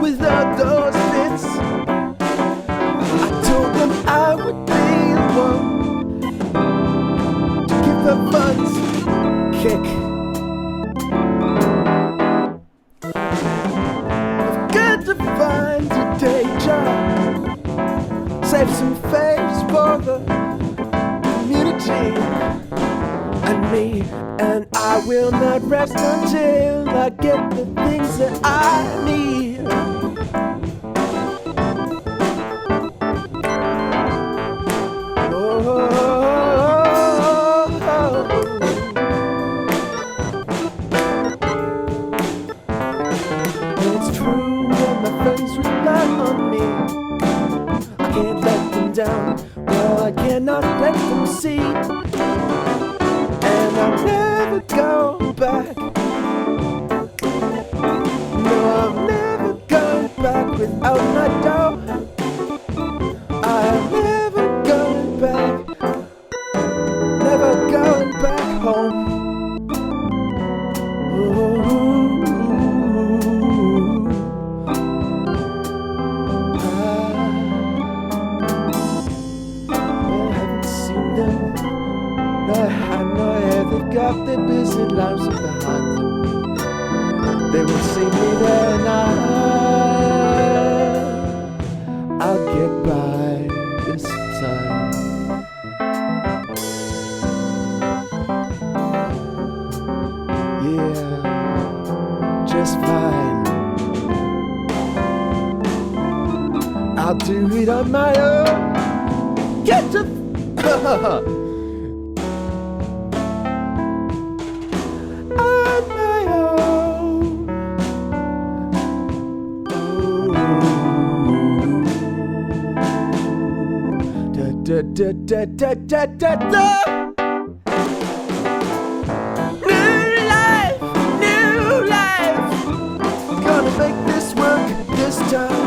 without those bits. I told them I would be the one to give the funds a kick. I've got to find a day job, save some face for the community and me, and I will not rest until I get the things that I need. And it's true when my friends rely on me, I can't let them down. Well, I cannot let them see. And I'll never go back. No, I'm never going back without my dough. I'm never going back. Never going back home. Ooh, I haven't seen them. I know they've got their busy lives behind them. They will see me there and I'll get by this time. Yeah, just fine. I'll do it on my own. Get to da da da da da da. New life, gonna make this work this time.